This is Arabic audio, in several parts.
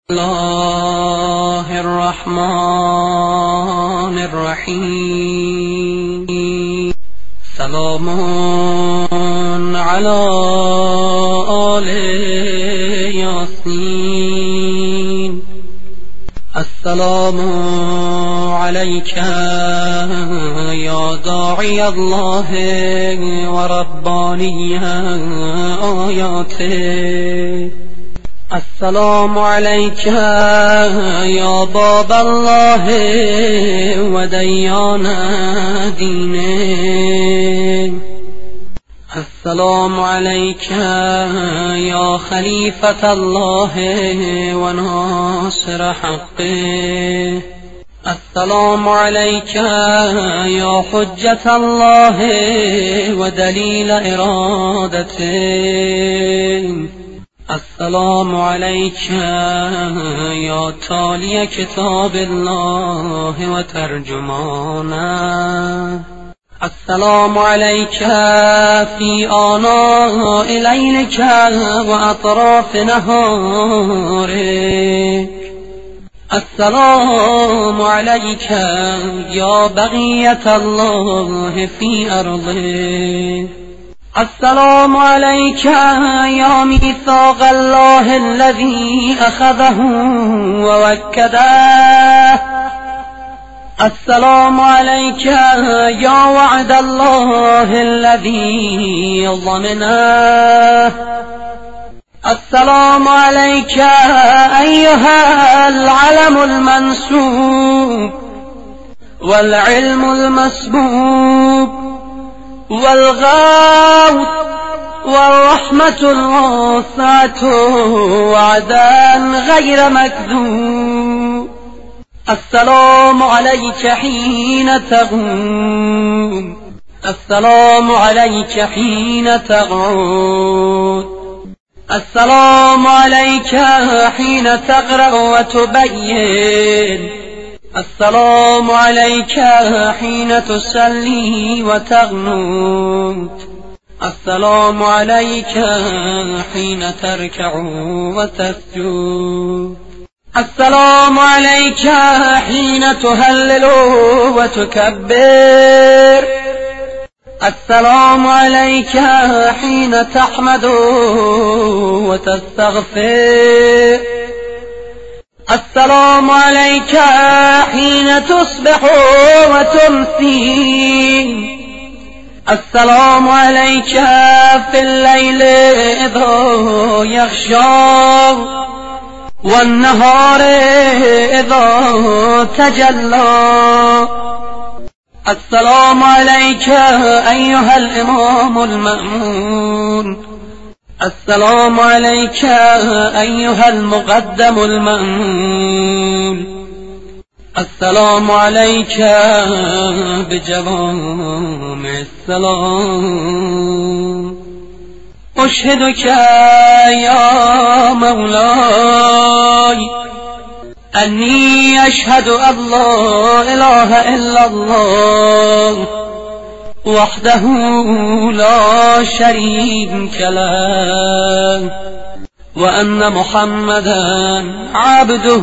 الله الرحمن الرحيم. سلام على آل ياسين. السلام عليك يا داعي الله ورباني آياته. السلام عليك يا باب الله وديان دينه. السلام عليك يا خليفة الله وناصر حقه. السلام عليك يا حجة الله ودليل إرادته. السلام عليك يا تالي كتاب الله وترجمانه. السلام عليك في آناء ليلك وأطراف نهارك. السلام عليك يا بقية الله في أرضه. السلام عليك يا ميثاق الله الذي أخذه ووكده. السلام عليك يا وعد الله الذي ضمنه. السلام عليك أيها العلم المنسوب والعلم المسبوب والغوث والرحمة الواسعة وعدا غير مكذوب. السلام عليك حين تقوم. السلام عليك حين تقعد. السلام عليك حين تقرأ وتبين. السلام عليك حين تصلي وتغنوت. السلام عليك حين تركع وتسجد. السلام عليك حين تهلل وتكبر. السلام عليك حين تحمد وتستغفر. السلام عليك حين تصبح وتمسي. السلام عليك في الليل إذا يغشى والنهار إذا تجلى. السلام عليك أيها الإمام المأمون. السلام عليك أيها المقدم المأمون. السلام عليك بجوامع السلام. أشهدك يا مولاي أني أشهد أن لا إله إلا الله وحده لا شريك له وأن محمدا عبده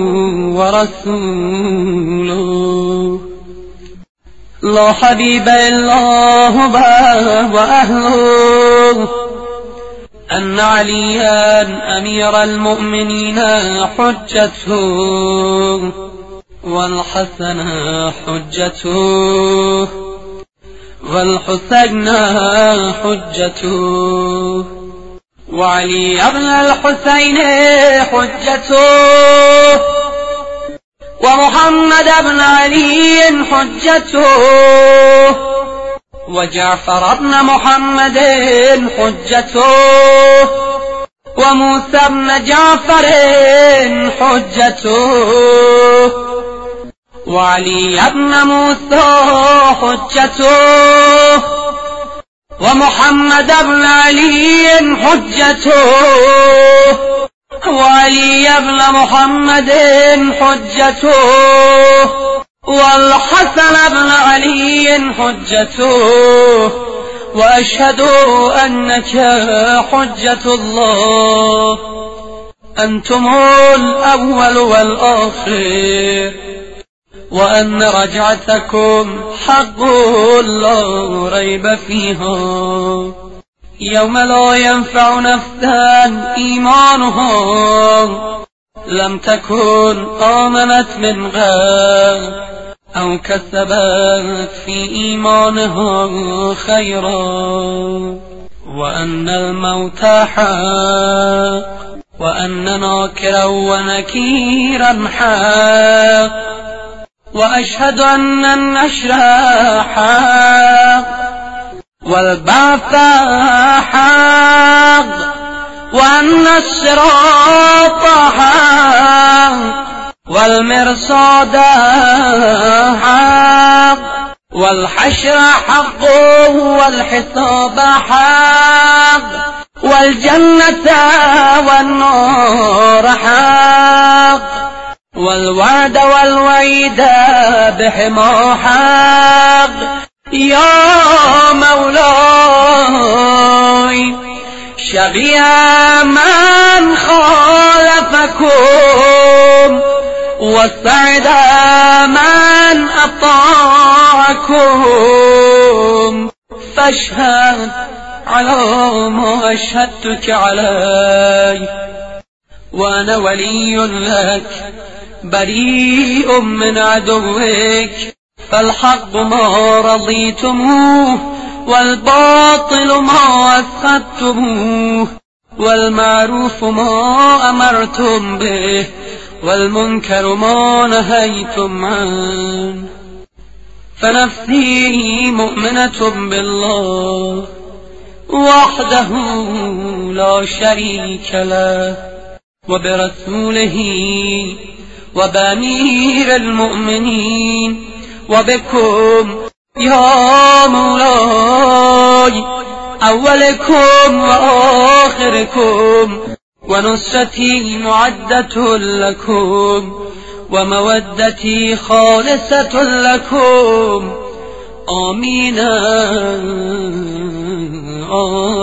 ورسوله. لا حبيب إلا هو وأهله. أن عليا أمير المؤمنين حجته والحسن حجته والحسين حجته وعلي ابن الحسين حجته ومحمد بن علي حجته وجعفر بن محمد حجته وموسى بن جعفر حجته وعلي بن موسى حجته ومحمد بن علي حجته وعلي بن محمد حجته والحسن بن علي حجته وأشهد أنك حجة الله أنتم الأول والآخر، وأن رجعتكم حق لا ريب فيها، يوم لا ينفع نفسا إيمانها لم تكن آمنت من قبل أو كسبت في إيمانها خيرا، وأن الموت حق، وأن ناكرا ونكيرا حق، وأشهد أن النشر حق، والبعث حق، وأن الصراط حق، والمرصاد حق، والحشر حق، والحساب حق، والجنة والنار حق، والوعد والوعيد بهما حق. يا مولاي شبيه من خالفكم، والسعد من أطاعكم، فاشهد على ما أشهدتك عليه، وأنا ولي لك بريء من عدوك، فالحق ما رضيتموه، والباطل ما أسخطتموه، والمعروف ما أمرتم به، والمنكر ما نهيتم عنه. فنفسي مؤمنة بالله وحده لا شريك له، وبرسوله، وبأمير المؤمنين، وبكم يا مولاي، أولكم وآخركم، ونصرتي معدة لكم، ومودتي خالصة لكم. آمين